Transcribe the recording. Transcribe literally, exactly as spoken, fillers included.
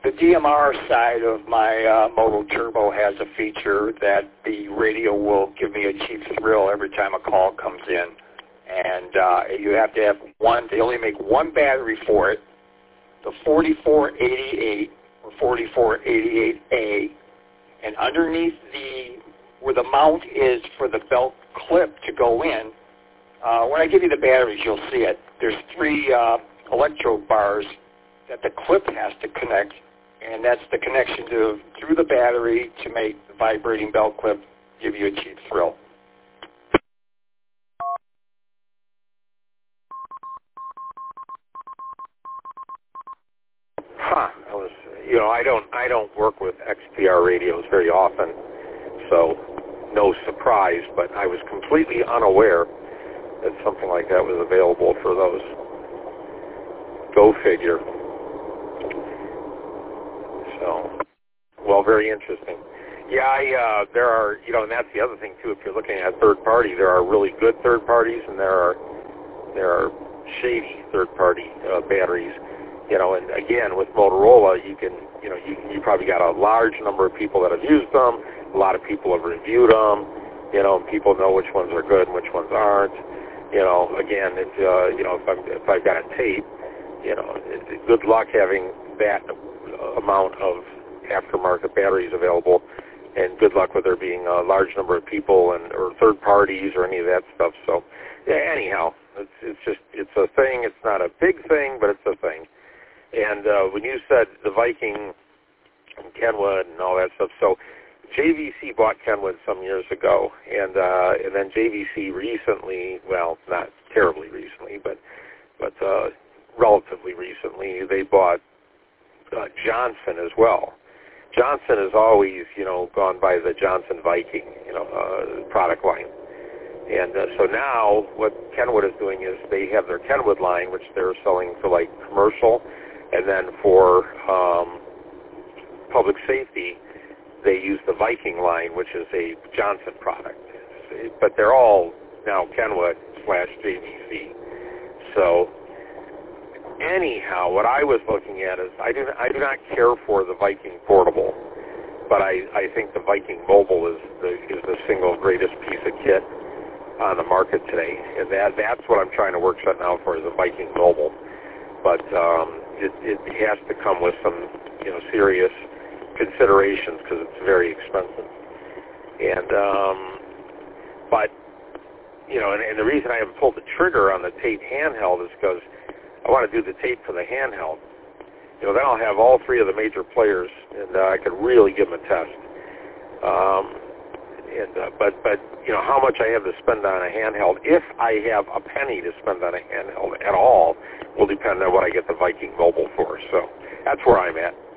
the D M R side of my uh, Moto Turbo has a feature that the radio will give me a cheap thrill every time a call comes in. And uh, you have to have one, they only make one battery for it, the forty-four eighty-eight or forty-four eighty-eight A. And underneath the, where the mount is for the belt clip to go in, uh, when I give you the batteries, you'll see it. There's three uh, electrode bars that the clip has to connect, and that's the connection to through the battery to make the vibrating belt clip give you a cheap thrill. Huh. I was, you know, I don't, I don't work with X P R radios very often, so no surprise. But I was completely unaware that something like that was available for those. Go figure. So, well, very interesting. Yeah, I, uh, there are, you know, and that's the other thing too. If you're looking at third party, there are really good third parties, and there are there are shady third party uh, batteries. You know, and again, with Motorola, you can, you know, you, you probably got a large number of people that have used them. A lot of people have reviewed them. You know, and people know which ones are good and which ones aren't. You know, again, if uh, you know, if, I'm, if I've got a tape, you know, it, it, good luck having that amount of aftermarket batteries available, and good luck with there being a large number of people and or third parties or any of that stuff. So, yeah, anyhow, it's it's just it's a thing. It's not a big thing, but it's a thing. And uh, when you said the Viking and Kenwood and all that stuff, so J V C bought Kenwood some years ago, and uh, and then J V C recently, well, not terribly recently, but but uh, relatively recently, they bought uh, Johnson as well. Johnson has always, you know, gone by the Johnson Viking, you know, uh, product line. And uh, so now what Kenwood is doing is they have their Kenwood line, which they're selling for like commercial, and then for um, public safety, they use the Viking line, which is a Johnson product. But they're all now Kenwood slash J V C. So anyhow, what I was looking at is I do, I do not care for the Viking Portable, but I, I think the Viking Mobile is the, is the single greatest piece of kit on the market today. And that, that's what I'm trying to work set now for, is a Viking Mobile. But um, it, it has to come with some, you know, serious considerations because it's very expensive. And um, but you know, and, and the reason I haven't pulled the trigger on the tape handheld is because I want to do the tape for the handheld. You know, then I'll have all three of the major players, and uh, I could really give them a test. Um, and uh, but but you know, how much I have to spend on a handheld, if I have a penny to spend on a handheld at all, will depend on what I get the Viking Mobile for. So that's where I'm at.